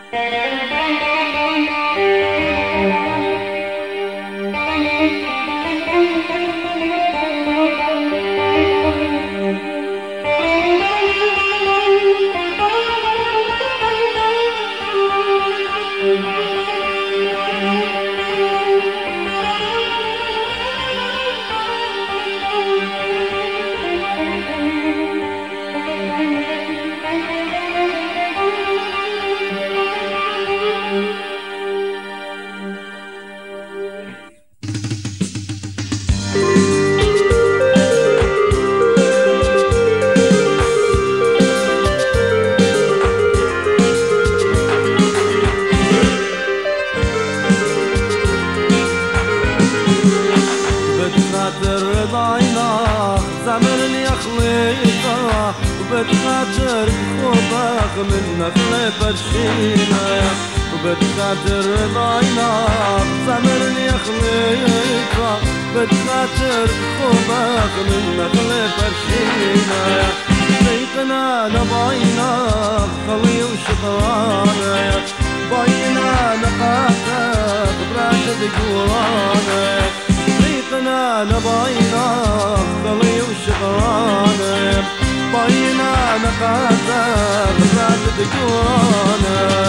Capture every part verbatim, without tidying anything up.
وبتخاطر بخوبك من نخلة فرشينا وبتخاطر ضاينا زمرني خليقة بتخاطر بخوبك من نخلة فرشينا بيتنا نباينا خلي وشطرانا باينا نقاتك براشد قورانا بيتنا نباينا خلي وشطرانا باينا نقاتك براشد قورانا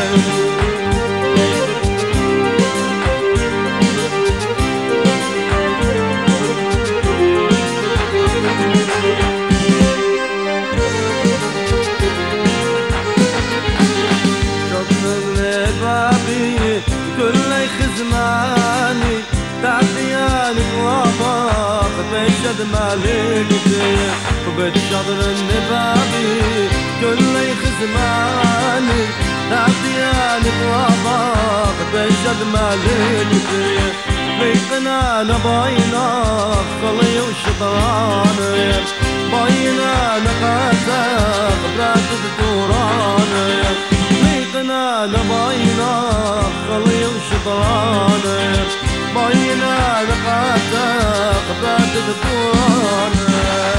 كل خزماني تعطياني واباك بيشد مالك وبتشطر النبابي كل خزماني تعطياني واباك بيشد مالك بيتنا نباينا خلي وشطراني باينا نقاتك براشد دوراني بيتنا نباينا خلي وشطراني باينا نقاتك براشد دوراني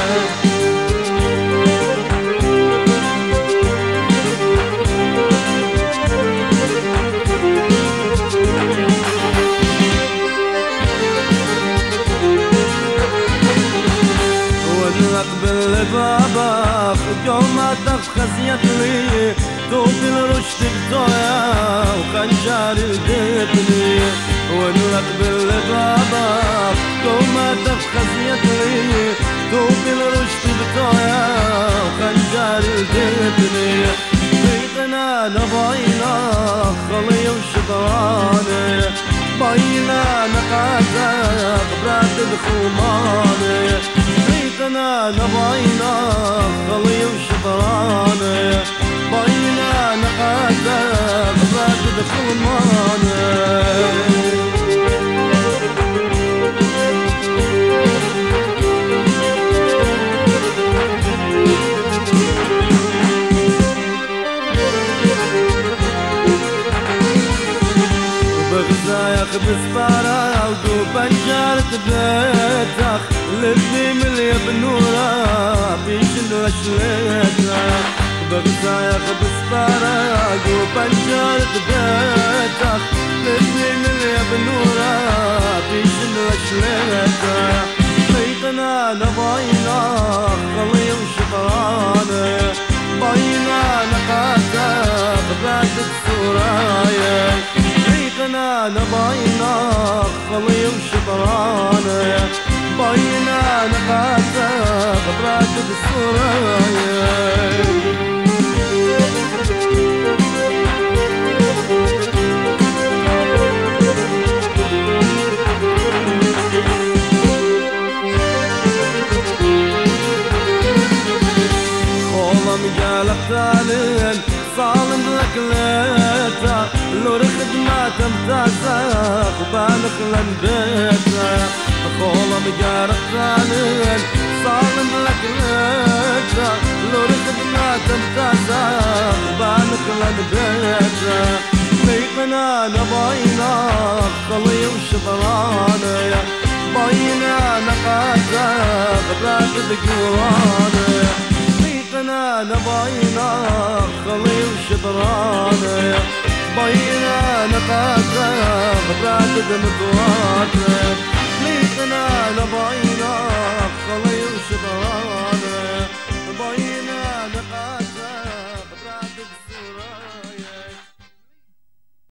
ونقبل بابك يوم ما تفخز يطلي توفي الرشد بطايا وخنجر الدبلي ونقبل بابك يوم ما تفخز يطلي توفي الرشد بطايا وخنجر الدبلي بيتنا نباينا خلي وشطراني باينا نقاتك براشد خماني بيتنا نباينا خلي وشطراني باينا نقاتك براشد خماني بغزايا بسبارة ودو بنجارة بيتك لبني مليا بنورة بيشن رشلتك بغزايا بسبارة ودو بنجارة بيتك لبني مليا بنورة بيشن رشلتك بيتنا نباينا خلي وشطراني باينا نقاتك براشد سورايا بيتنا نباينا خلي وشطراني باينا نقاتك براشد سورايا مجالك ثانين صالم لك ليتا لو رخد ما تمتازك وبانك لن بيتا خولا مجالك ثانين صالم لك ليتا لو رخد ما تمتازك وبانك لن بيتا بيتنا نباينا خلي وشطراني باينا نقاتك براشد قواني بيتنا نباينا خلي وشطراني قاطع راكد متواطر